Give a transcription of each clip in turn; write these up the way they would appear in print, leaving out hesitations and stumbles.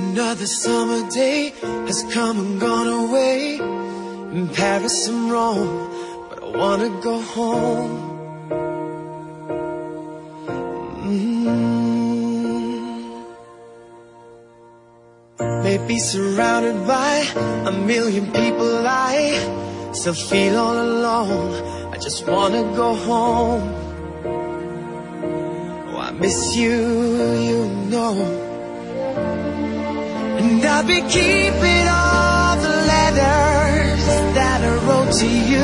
Another summer day has come and gone away. In Paris and Rome, but I wanna go home. Maybe surrounded by a million people, I still feel all alone. I just wanna go home. Oh, I miss you, you know. And I've been keeping all the letters that I wrote to you,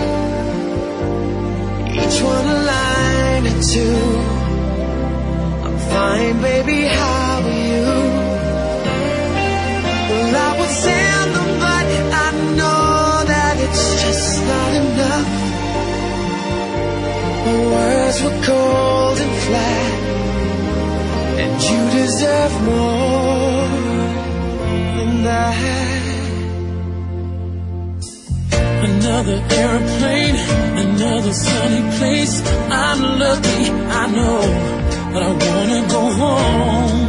each one a line or two. I'm fine, baby, how are you? Well, I would send them, but I know that it's just not enough. My words were cold and flat, and you deserve more than that. Another airplane, another sunny place. I'm lucky, I know, but I wanna go home.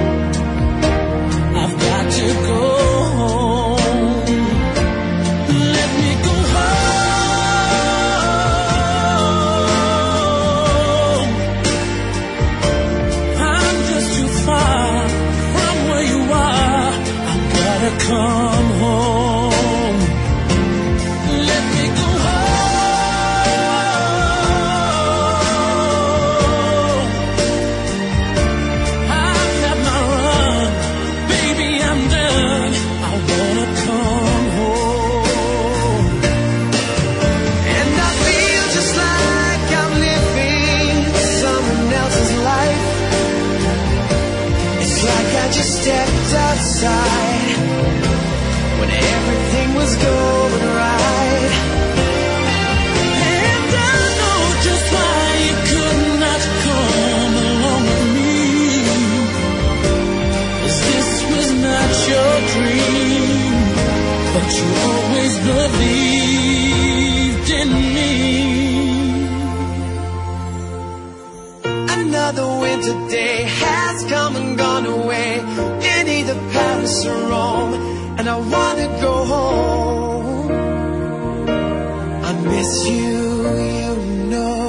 I've got to go home. Let me go home. I'm just too far from where you are. I've gotta come home. Let me go home. I've had my run, baby, I'm done. I wanna come home. And I feel just like I'm living someone else's life. It's like I just stepped outside when everything was going right. And I know just why you could not come along with me, 'cause this was not your dream, but you always believed in me. Another winter day has come and gone away in either Paris or Rome, and I wanna go home. I miss you, you know.